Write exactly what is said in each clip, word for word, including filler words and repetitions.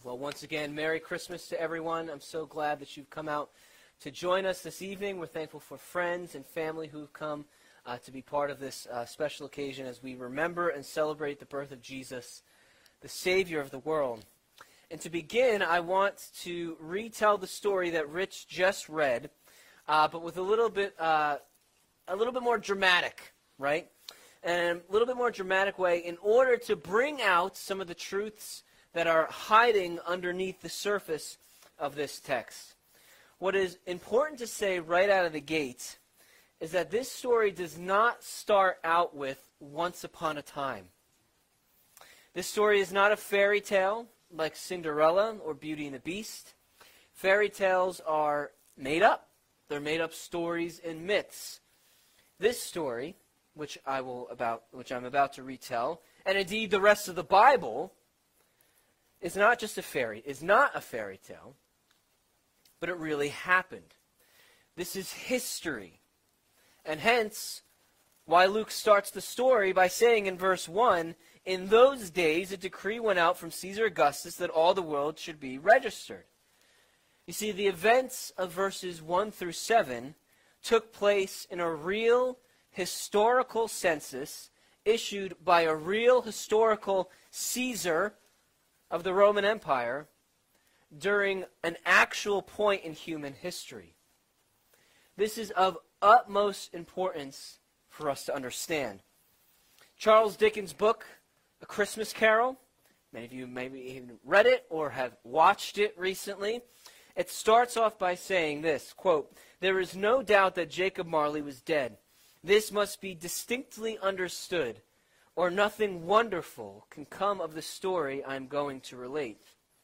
Well, once again, Merry Christmas to everyone. I'm so glad that you've come out to join us this evening. We're thankful for friends and family who've come uh, to be part of this uh, special occasion as we remember and celebrate the birth of Jesus, the Savior of the world. And to begin, I want to retell the story that Rich just read, uh, but with a little bit, uh, a little bit more dramatic, right? And a little bit more dramatic way in order to bring out some of the truths that are hiding underneath the surface of this text. What is important to say right out of the gate is that this story does not start out with once upon a time. This story is not a fairy tale like Cinderella or Beauty and the Beast. Fairy tales are made up. They're made up stories and myths. This story, which I will about which I'm about to retell, and indeed the rest of the Bible, is not just a fairy, is not a fairy tale, but it really happened. This is history. And hence, why Luke starts the story by saying in verse one, "In those days a decree went out from Caesar Augustus that all the world should be registered." You see, the events of verses one through seven took place in a real historical census issued by a real historical Caesar of the Roman Empire during an actual point in human history. This is of utmost importance for us to understand. Charles Dickens' book, A Christmas Carol, many of you maybe even read it or have watched it recently. It starts off by saying this, quote, "There is no doubt that Jacob Marley was dead. This must be distinctly understood, or nothing wonderful can come of the story I am going to relate."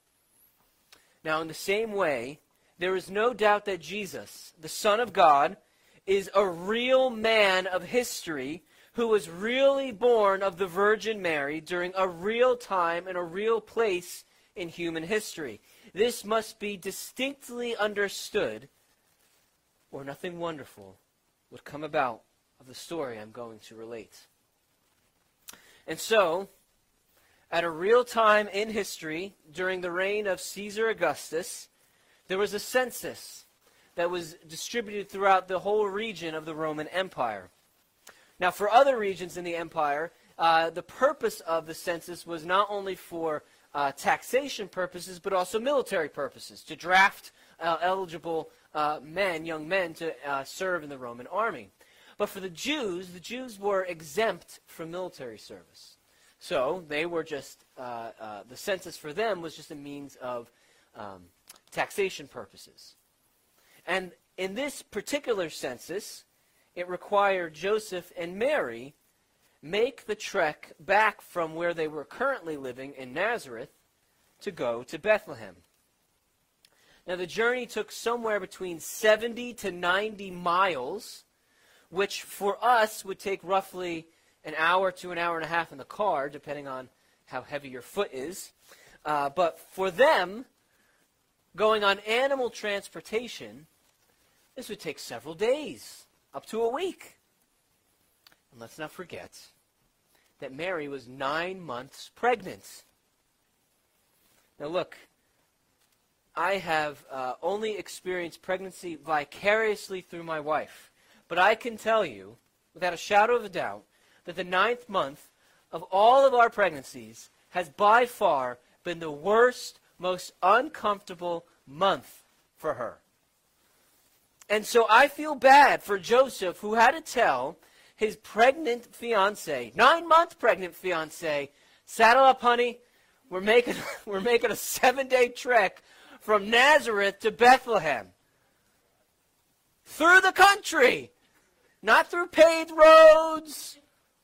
Now, in the same way, there is no doubt that Jesus, the Son of God, is a real man of history who was really born of the Virgin Mary during a real time and a real place in human history. This must be distinctly understood, or nothing wonderful would come about of the story I'm going to relate. And so, at a real time in history, during the reign of Caesar Augustus, there was a census that was distributed throughout the whole region of the Roman Empire. Now, for other regions in the empire, uh, the purpose of the census was not only for uh, taxation purposes, but also military purposes, to draft uh, eligible uh, men, young men, to uh, serve in the Roman army. But for the Jews, the Jews were exempt from military service. So they were just, uh, uh, the census for them was just a means of um, taxation purposes. And in this particular census, it required Joseph and Mary make the trek back from where they were currently living in Nazareth to go to Bethlehem. Now the journey took somewhere between seventy to ninety miles, which for us would take roughly an hour to an hour and a half in the car, depending on how heavy your foot is. Uh, but for them, going on animal transportation, this would take several days, up to a week. And let's not forget that Mary was nine months pregnant. Now look, I have uh, only experienced pregnancy vicariously through my wife. But I can tell you, without a shadow of a doubt, that the ninth month of all of our pregnancies has by far been the worst, most uncomfortable month for her. And so I feel bad for Joseph, who had to tell his pregnant fiance, nine-month pregnant fiance, "Saddle up, honey. We're making, we're making a seven-day trek from Nazareth to Bethlehem. Through the country. Not through paved roads.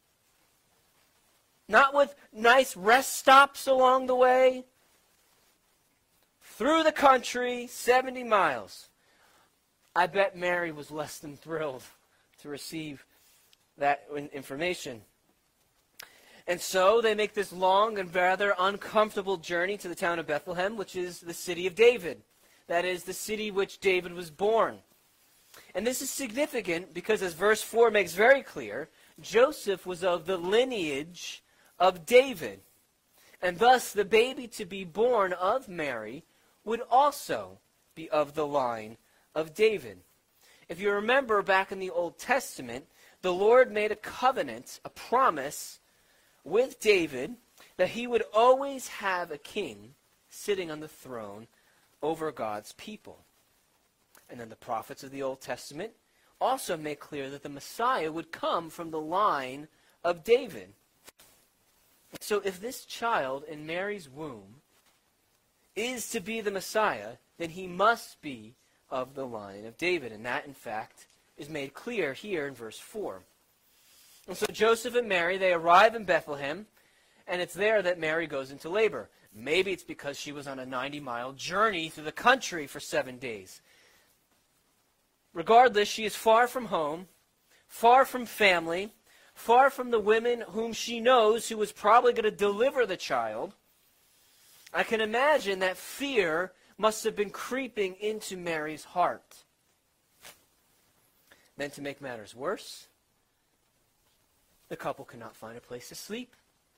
Not with nice rest stops along the way. Through the country, seventy miles. I bet Mary was less than thrilled to receive that information. And so they make this long and rather uncomfortable journey to the town of Bethlehem, which is the city of David. That is, the city which David was born. And this is significant because, as verse four makes very clear, Joseph was of the lineage of David. And thus the baby to be born of Mary would also be of the line of David. If you remember back in the Old Testament, the Lord made a covenant, a promise with David that he would always have a king sitting on the throne over God's people. And then the prophets of the Old Testament also make clear that the Messiah would come from the line of David. So if this child in Mary's womb is to be the Messiah, then he must be of the line of David. And that, in fact, is made clear here in verse four. And so Joseph and Mary, they arrive in Bethlehem, and it's there that Mary goes into labor. Maybe it's because she was on a ninety-mile journey through the country for seven days. Regardless, she is far from home, far from family, far from the women whom she knows who was probably going to deliver the child. I can imagine that fear must have been creeping into Mary's heart. Then to make matters worse, the couple could not find a place to sleep.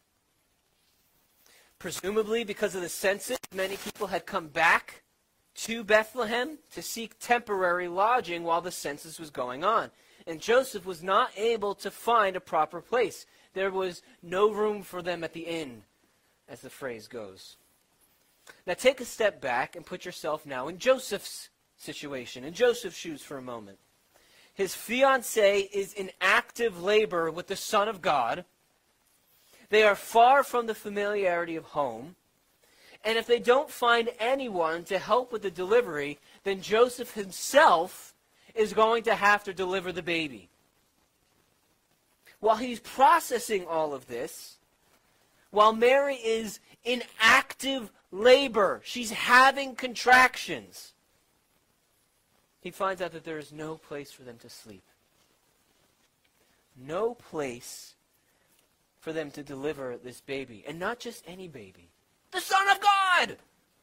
Presumably because of the census, many people had come back to Bethlehem to seek temporary lodging while the census was going on. And Joseph was not able to find a proper place. There was no room for them at the inn, as the phrase goes. Now take a step back and put yourself now in Joseph's situation, in Joseph's shoes for a moment. His fiancée is in active labor with the Son of God. They are far from the familiarity of home. And if they don't find anyone to help with the delivery, then Joseph himself is going to have to deliver the baby. While he's processing all of this, while Mary is in active labor, she's having contractions, he finds out that there is no place for them to sleep. No place for them to deliver this baby. And not just any baby. The Son of God!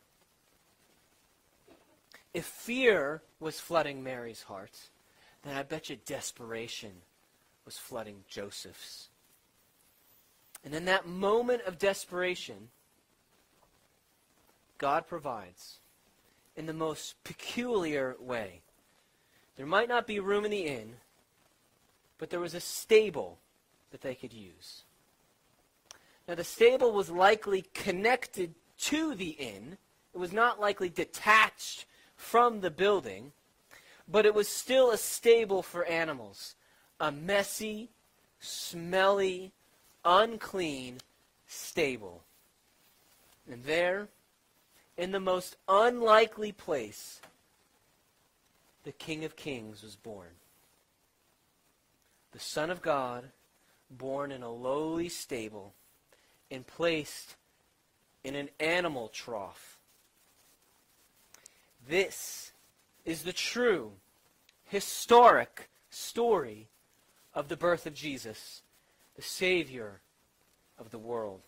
If fear was flooding Mary's heart, then I bet you desperation was flooding Joseph's. And in that moment of desperation, God provides in the most peculiar way. There might not be room in the inn, but there was a stable that they could use. Now, the stable was likely connected to the inn. It was not likely detached from the building, but it was still a stable for animals. A messy, smelly, unclean stable. And there, in the most unlikely place, the King of Kings was born. The Son of God, born in a lowly stable, and placed in an animal trough. This is the true, historic story of the birth of Jesus, the Savior of the world.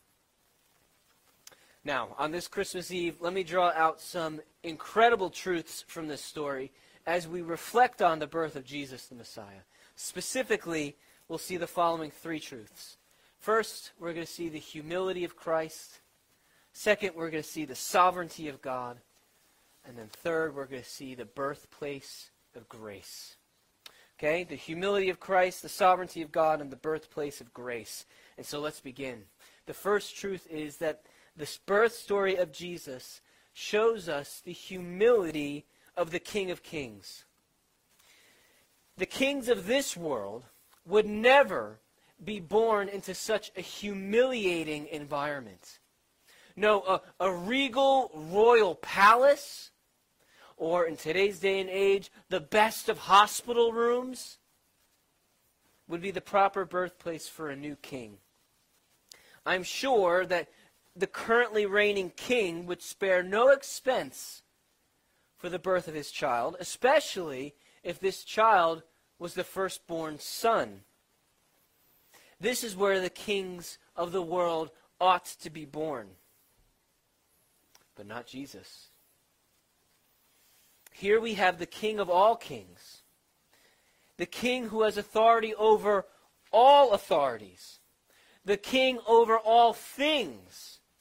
Now, on this Christmas Eve, let me draw out some incredible truths from this story as we reflect on the birth of Jesus the Messiah. Specifically, we'll see the following three truths. First, we're going to see the humility of Christ. Second, we're going to see the sovereignty of God. And then third, we're going to see the birthplace of grace. Okay, the humility of Christ, the sovereignty of God, and the birthplace of grace. And so let's begin. The first truth is that this birth story of Jesus shows us the humility of the King of Kings. The kings of this world would never be born into such a humiliating environment. No, a, a regal royal palace, or in today's day and age, the best of hospital rooms, would be the proper birthplace for a new king. I'm sure that the currently reigning king would spare no expense for the birth of his child, especially if this child was the firstborn son. This is where the kings of the world ought to be born. But not Jesus. Here we have the King of all kings. The King who has authority over all authorities. The King over all things.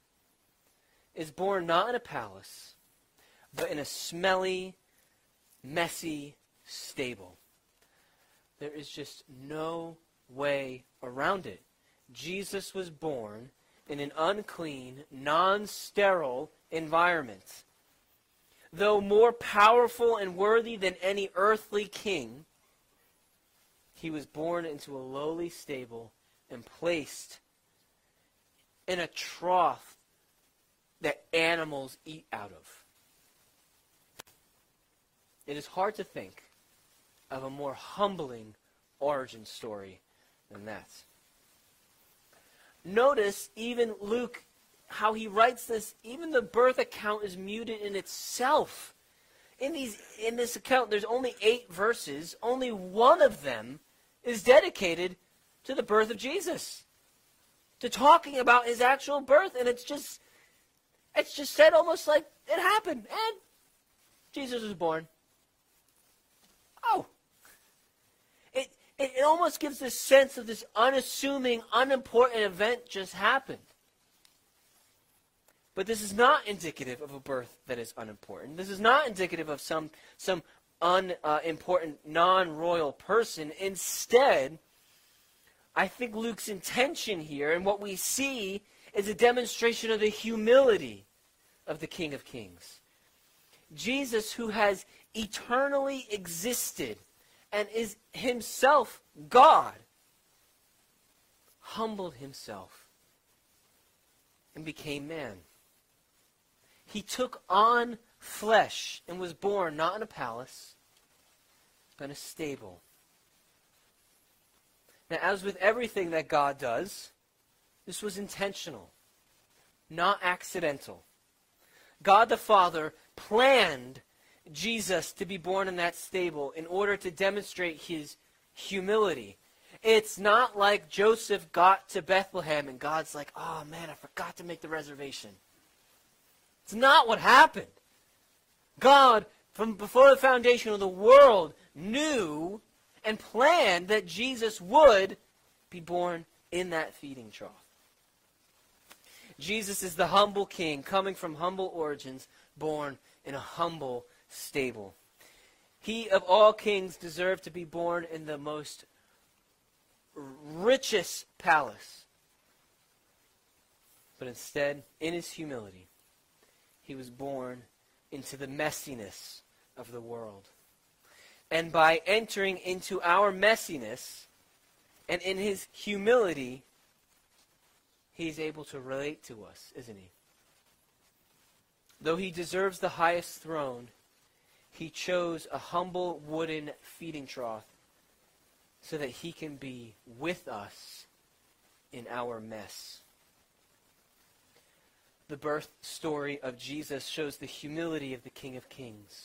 is born not in a palace, but in a smelly, messy stable. There is just no way around it. Jesus was born in an unclean, non-sterile environment. Though more powerful and worthy than any earthly king, he was born into a lowly stable and placed in a trough that animals eat out of. It is hard to think of a more humbling origin story than that. Notice even Luke, how he writes this, even the birth account is muted in itself. In these in this account, there's only eight verses. Only one of them is dedicated to the birth of Jesus, to talking about his actual birth, and it's just it's just said almost like it happened, and Jesus was born. Oh. It, it, it almost gives this sense of this unassuming, unimportant event just happened. But this is not indicative of a birth that is unimportant. This is not indicative of some, some unimportant, uh, non-royal person. Instead, I think Luke's intention here, and what we see, is a demonstration of the humility of the King of Kings. Jesus, who has eternally existed and is himself God, humbled himself and became man. He took on flesh and was born not in a palace, but in a stable. Now, as with everything that God does, this was intentional, not accidental. God the Father planned Jesus to be born in that stable in order to demonstrate his humility. It's not like Joseph got to Bethlehem and God's like, oh man, I forgot to make the reservation. It's not what happened. God, from before the foundation of the world, knew and planned that Jesus would be born in that feeding trough. Jesus is the humble king, coming from humble origins, born in a humble stable. He, of all kings, deserved to be born in the most richest palace. But instead, in his humility, he was born into the messiness of the world. And by entering into our messiness, and in his humility, he's able to relate to us, isn't he? Though he deserves the highest throne, he chose a humble wooden feeding trough so that he can be with us in our mess. The birth story of Jesus shows the humility of the King of Kings.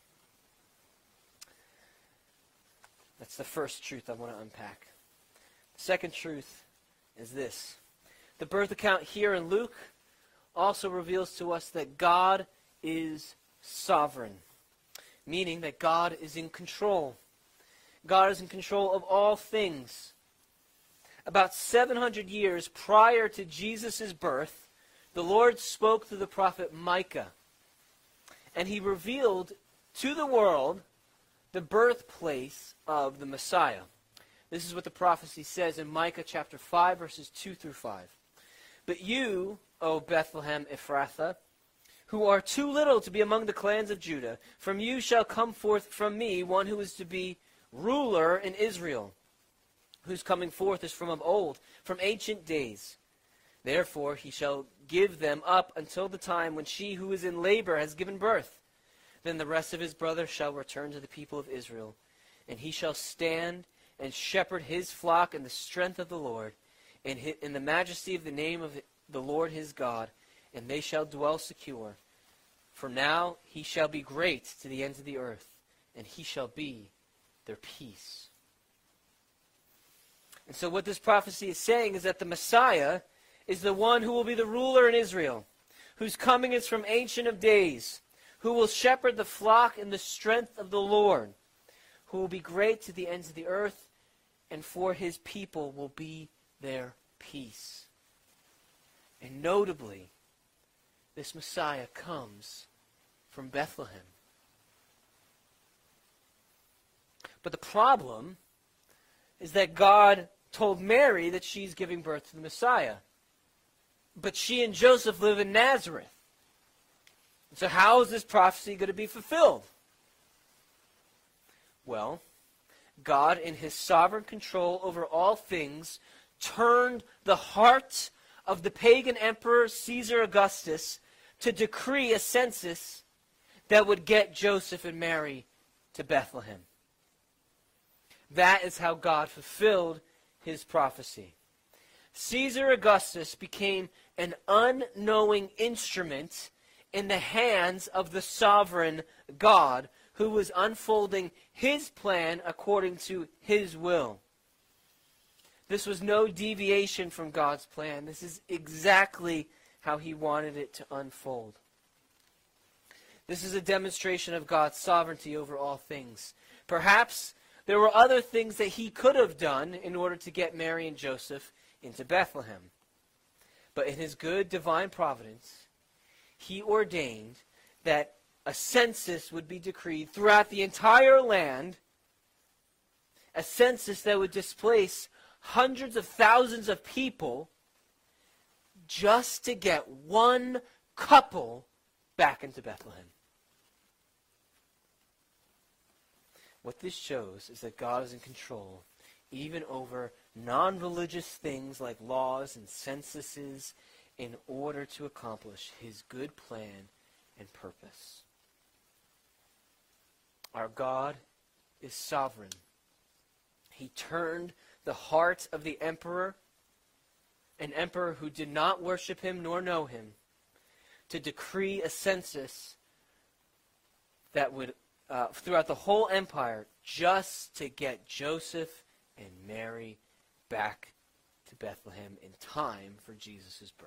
That's the first truth I want to unpack. The second truth is this. The birth account here in Luke also reveals to us that God is sovereign, meaning that God is in control. God is in control of all things. About seven hundred years prior to Jesus' birth, the Lord spoke through the prophet Micah, and he revealed to the world the birthplace of the Messiah. This is what the prophecy says in Micah chapter five, verses two through five. But you, O Bethlehem Ephrathah, who are too little to be among the clans of Judah, from you shall come forth from me one who is to be ruler in Israel, whose coming forth is from of old, from ancient days. Therefore he shall give them up until the time when she who is in labor has given birth. Then the rest of his brothers shall return to the people of Israel, and he shall stand and shepherd his flock in the strength of the Lord, in, his, in the majesty of the name of the Lord his God, and they shall dwell secure. For now he shall be great to the ends of the earth, and he shall be their peace. And so what this prophecy is saying is that the Messiah is the one who will be the ruler in Israel, whose coming is from Ancient of Days, who will shepherd the flock in the strength of the Lord, who will be great to the ends of the earth, and for his people will be their peace. And notably, this Messiah comes from Bethlehem. But the problem is that God told Mary that she's giving birth to the Messiah. But she and Joseph live in Nazareth. So how is this prophecy going to be fulfilled? Well, God, in his sovereign control over all things, turned the heart of the pagan emperor Caesar Augustus to decree a census that would get Joseph and Mary to Bethlehem. That is how God fulfilled his prophecy. Caesar Augustus became an unknowing instrument in the hands of the sovereign God, who was unfolding his plan according to his will. This was no deviation from God's plan. This is exactly how he wanted it to unfold. This is a demonstration of God's sovereignty over all things. Perhaps there were other things that he could have done in order to get Mary and Joseph into Bethlehem. But in his good divine providence, he ordained that a census would be decreed throughout the entire land, a census that would displace hundreds of thousands of people just to get one couple back into Bethlehem. What this shows is that God is in control even over non-religious things like laws and censuses in order to accomplish his good plan and purpose. Our God is sovereign. He turned the heart of the emperor, an emperor who did not worship him nor know him, to decree a census that would, uh, throughout the whole empire, just to get Joseph and Mary back to Bethlehem in time for Jesus' birth.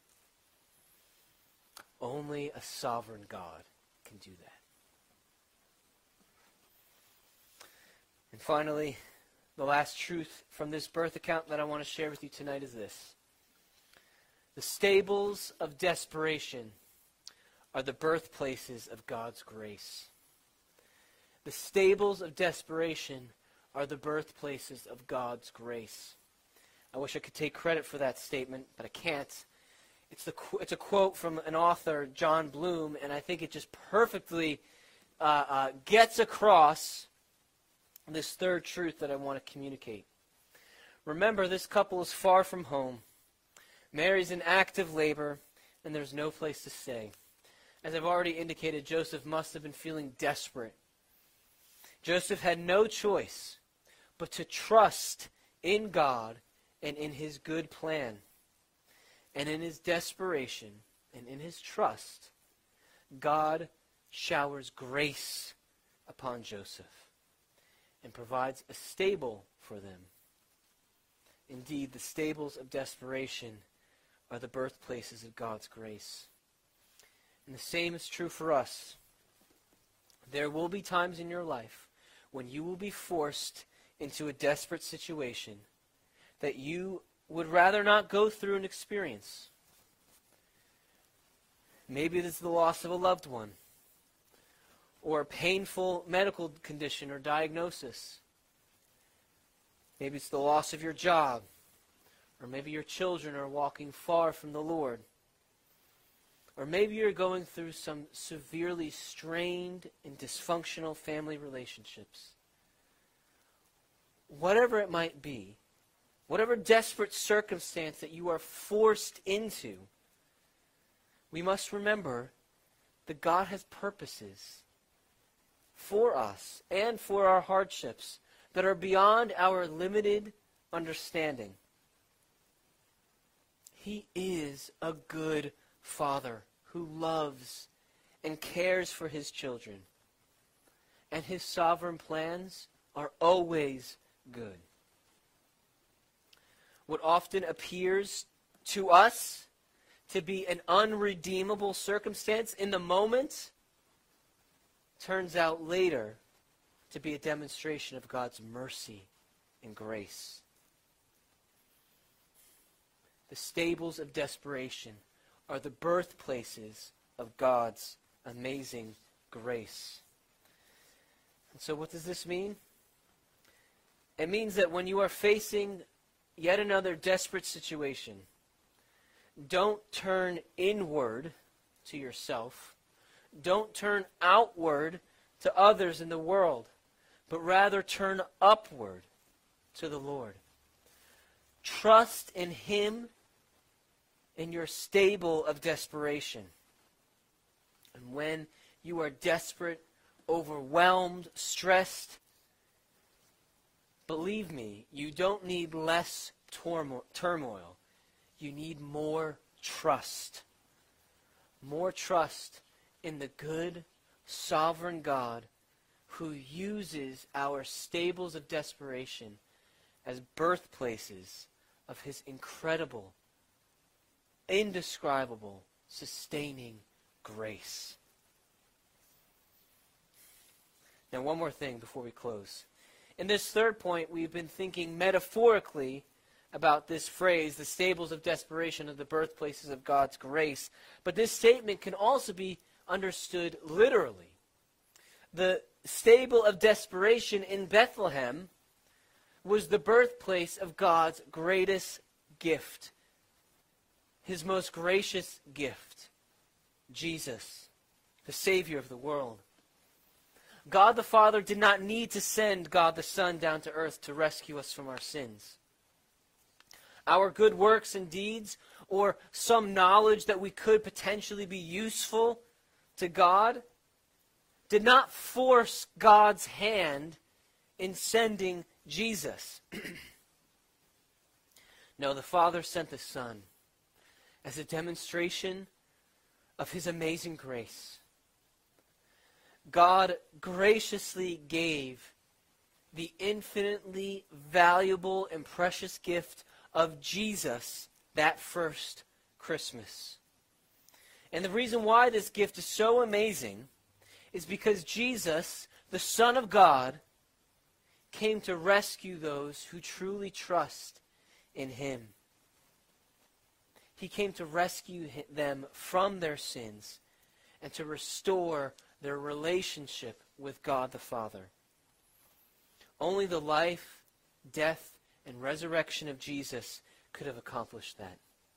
Only a sovereign God can do that. And finally, the last truth from this birth account that I want to share with you tonight is this. The stables of desperation are the birthplaces of God's grace. The stables of desperation are the birthplaces of God's grace. I wish I could take credit for that statement, but I can't. It's, the, it's a quote from an author, John Bloom, and I think it just perfectly uh, uh, gets across this third truth that I want to communicate. Remember, this couple is far from home. Mary's in active labor, and there's no place to stay. As I've already indicated, Joseph must have been feeling desperate. Joseph had no choice but to trust in God and in his good plan. And in his desperation and in his trust, God showers grace upon Joseph and provides a stable for them. Indeed, the stables of desperation are the birthplaces of God's grace. And the same is true for us. There will be times in your life when you will be forced into a desperate situation that you would rather not go through and experience. Maybe it is the loss of a loved one, or a painful medical condition or diagnosis. Maybe it's the loss of your job, or maybe your children are walking far from the Lord. Or maybe you're going through some severely strained and dysfunctional family relationships. Whatever it might be, whatever desperate circumstance that you are forced into, we must remember that God has purposes for us and for our hardships that are beyond our limited understanding. He is a good Father who loves and cares for his children. And his sovereign plans are always good. What often appears to us to be an unredeemable circumstance in the moment turns out later to be a demonstration of God's mercy and grace. The stables of desperation are the birthplaces of God's amazing grace. And so what does this mean? It means that when you are facing yet another desperate situation, don't turn inward to yourself. Don't turn outward to others in the world, but rather turn upward to the Lord. Trust in Him in your stable of desperation. And when you are desperate, overwhelmed, stressed, believe me, you don't need less turmo- turmoil. You need more trust. More trust in the good, sovereign God who uses our stables of desperation as birthplaces of His incredible, indescribable, sustaining grace. Now, one more thing before we close. In this third point, we've been thinking metaphorically about this phrase, the stables of desperation of the birthplaces of God's grace. But this statement can also be understood literally. The stable of desperation in Bethlehem was the birthplace of God's greatest gift, His most gracious gift, Jesus, the Savior of the world. God the Father did not need to send God the Son down to earth to rescue us from our sins. Our good works and deeds, or some knowledge that we could potentially be useful to God, did not force God's hand in sending Jesus. No, the Father sent the Son as a demonstration of His amazing grace. God graciously gave the infinitely valuable and precious gift of Jesus that first Christmas. And the reason why this gift is so amazing is because Jesus, the Son of God, came to rescue those who truly trust in Him. He came to rescue them from their sins and to restore their relationship with God the Father. Only the life, death, and resurrection of Jesus could have accomplished that.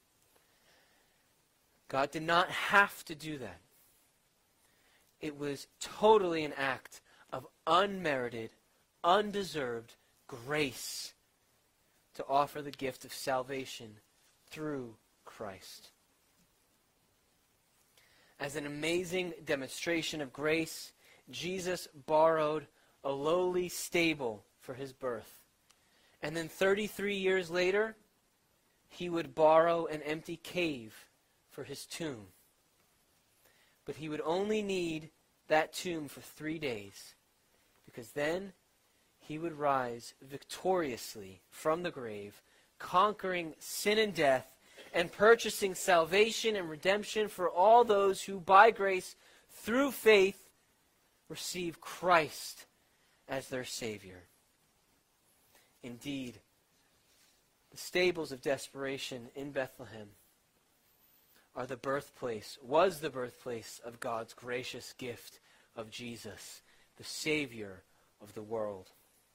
God did not have to do that. It was totally an act of unmerited, undeserved grace to offer the gift of salvation through Christ. As an amazing demonstration of grace, Jesus borrowed a lowly stable for His birth. And then thirty-three years later, He would borrow an empty cave for His tomb. But He would only need that tomb for three days, because then He would rise victoriously from the grave, conquering sin and death, and purchasing salvation and redemption for all those who, by grace, through faith, receive Christ as their Savior. Indeed, the stables of desperation in Bethlehem are the birthplace, was the birthplace of God's gracious gift of Jesus, the Savior of the world.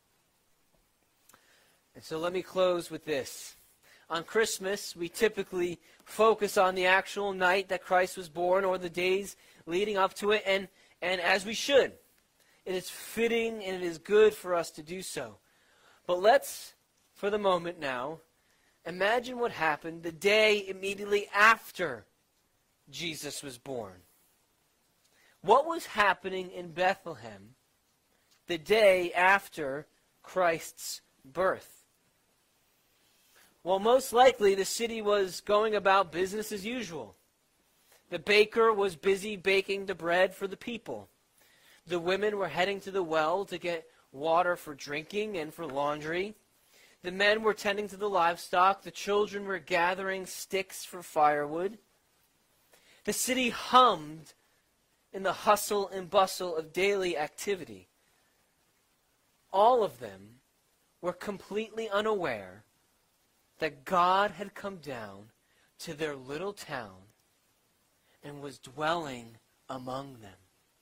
And so let me close with this. On Christmas, we typically focus on the actual night that Christ was born or the days leading up to it, and, and as we should. It is fitting and it is good for us to do so. But let's, for the moment now, imagine what happened the day immediately after Jesus was born. What was happening in Bethlehem the day after Christ's birth? Well, most likely the city was going about business as usual. The baker was busy baking the bread for the people. The women were heading to the well to get water for drinking and for laundry. The men were tending to the livestock. The children were gathering sticks for firewood. The city hummed in the hustle and bustle of daily activity. All of them were completely unaware that God had come down to their little town and was dwelling among them.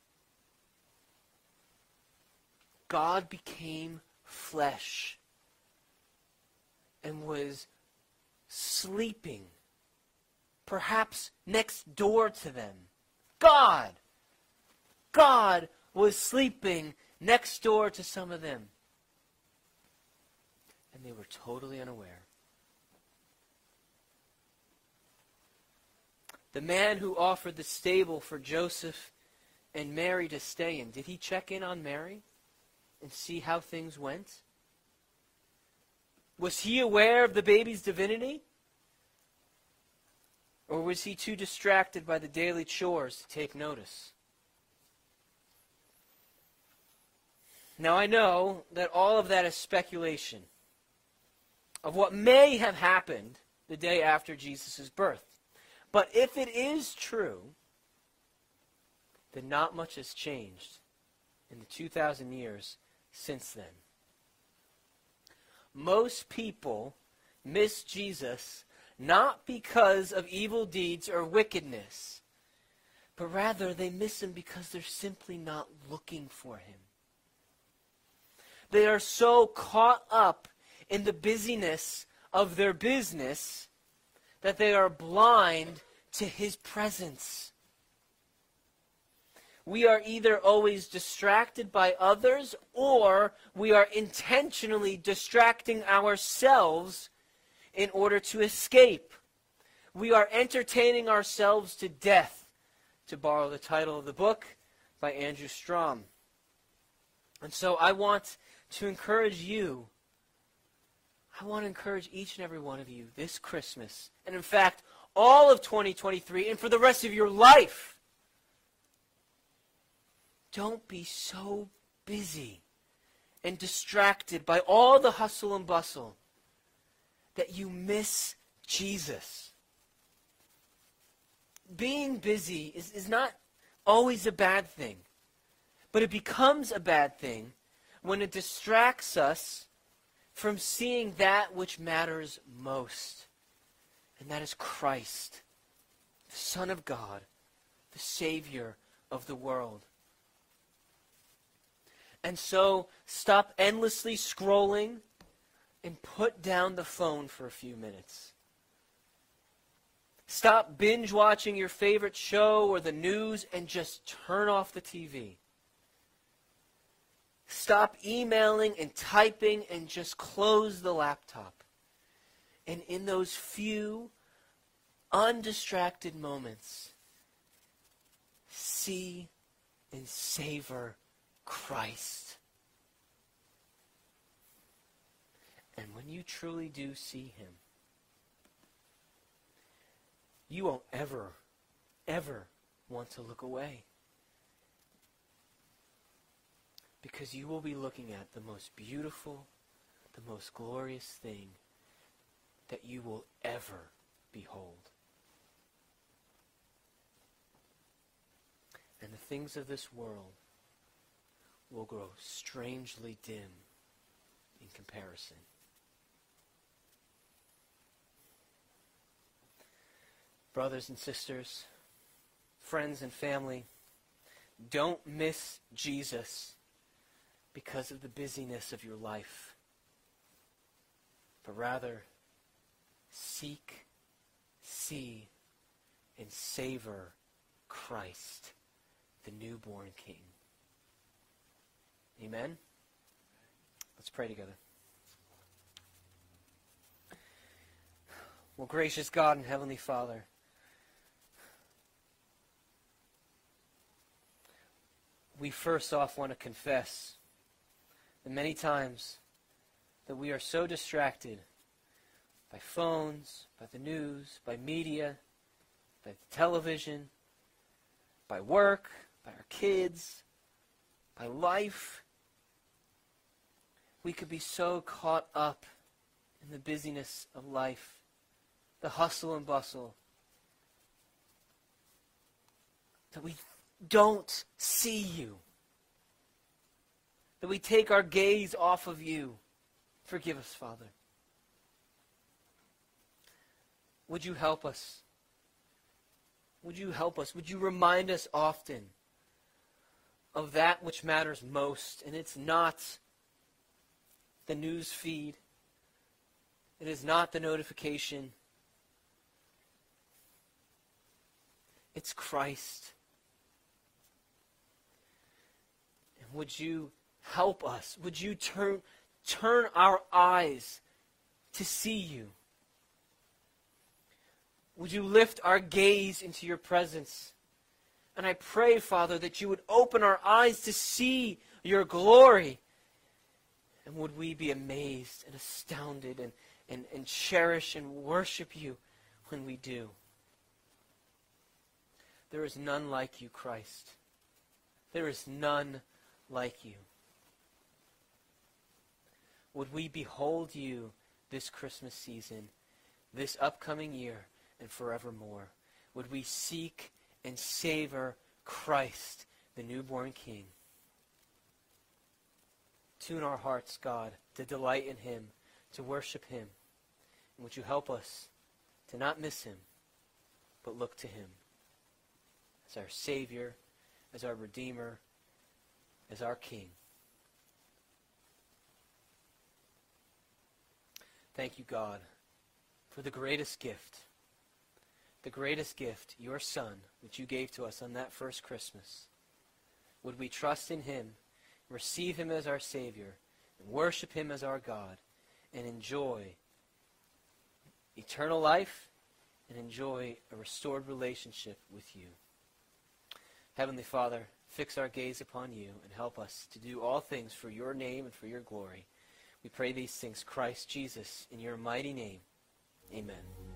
God became flesh and was sleeping, perhaps next door to them. God! God was sleeping next door to some of them. And they were totally unaware. The man who offered the stable for Joseph and Mary to stay in, did he check in on Mary and see how things went? Was he aware of the baby's divinity? Or was he too distracted by the daily chores to take notice? Now I know that all of that is speculation of what may have happened the day after Jesus' birth. But if it is true, then not much has changed in the two thousand years since then. Most people miss Jesus not because of evil deeds or wickedness, but rather they miss him because they're simply not looking for him. They are so caught up in the busyness of their business that they are blind to his presence. We are either always distracted by others, or we are intentionally distracting ourselves in order to escape. We are entertaining ourselves to death, to borrow the title of the book by Andrew Strom. And so I want to encourage you, I want to encourage each and every one of you this Christmas, and in fact, all of twenty twenty-three, and for the rest of your life, don't be so busy and distracted by all the hustle and bustle that you miss Jesus. Being busy is, is not always a bad thing, but it becomes a bad thing when it distracts us from seeing that which matters most. And that is Christ, the Son of God, the Savior of the world. And so, stop endlessly scrolling and put down the phone for a few minutes. Stop binge watching your favorite show or the news and just turn off the T V. Stop emailing and typing and just close the laptop. And in those few undistracted moments, see and savor Christ. And when you truly do see him, you won't ever, ever want to look away. Because you will be looking at the most beautiful, the most glorious thing that you will ever behold. And the things of this world will grow strangely dim in comparison. Brothers and sisters, friends and family, don't miss Jesus because of the busyness of your life, but rather seek, see, and savor Christ, the newborn King. Amen? Let's pray together. Well, gracious God and Heavenly Father, we first off want to confess that many times that we are so distracted by phones, by the news, by media, by the television, by work, by our kids, by life. We could be so caught up in the busyness of life, the hustle and bustle, that we don't see you, that we take our gaze off of you. Forgive us, Father. Would you help us? Would you help us? Would you remind us often of that which matters most? And it's not the news feed. It is not the notification. It's Christ. And would you help us? Would you turn, turn our eyes to see you? Would you lift our gaze into your presence? And I pray, Father, that you would open our eyes to see your glory. And would we be amazed and astounded and, and, and cherish and worship you when we do. There is none like you, Christ. There is none like you. Would we behold you this Christmas season, this upcoming year, and forevermore? Would we seek and savor Christ, the newborn King? Tune our hearts, God, to delight in him, to worship him. And would you help us to not miss him, but look to him as our Savior, as our Redeemer, as our King. Thank you, God, for the greatest gift, the greatest gift, your Son, which you gave to us on that first Christmas. Would we trust in him, receive him as our Savior, and worship him as our God, and enjoy eternal life, and enjoy a restored relationship with you. Heavenly Father, fix our gaze upon you and help us to do all things for your name and for your glory. We pray these things, Christ Jesus, in your mighty name. Amen.